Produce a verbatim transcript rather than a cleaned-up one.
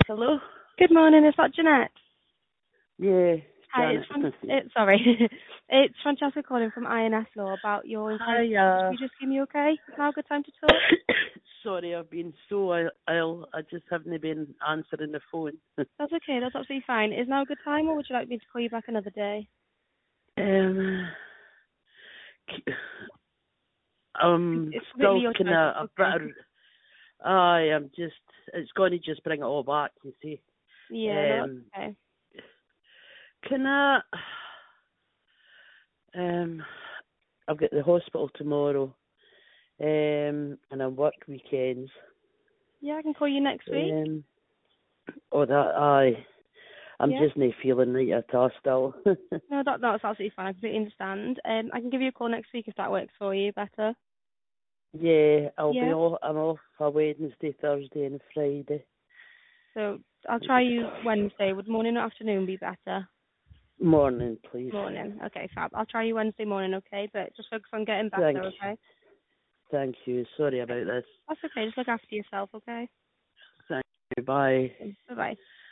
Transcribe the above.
Hello? Good morning, is that Jeanette? Yeah, Hi, it's Janet. Fran- it, sorry, it's Francesca calling from I N S Law about your inquiry. Hi, uh, You just give me okay? Is now a good time to talk? sorry, I've been so ill. ill. I just haven't been answering the phone. That's okay, that's absolutely fine. Is now a good time, or would you like me to call you back another day? um, I'm It's still completely your kind choice, of that's a okay. bit. I am just. It's going to just bring it all back. You see. Yeah, no, that's Um, okay. can I? Um, I've got the hospital tomorrow. Um, and I work weekends. Yeah, I can call you next week. Um, oh, that I. I'm Yeah? just not feeling right at all still. No, that, that's absolutely fine, I completely understand. Um, I can give you a call next week if that works for you better. Yeah, I'll be Yeah? off. I'm off for Wednesday, Thursday, and Friday. So I'll try you Wednesday. Would morning or afternoon be better? Morning, please. Morning. Okay, fab. I'll try you Wednesday morning, okay? But just focus on getting Thank better, you. okay? Thank you. Sorry Okay. about this. That's okay. Just look after yourself, okay? Thank you. Bye. Bye bye.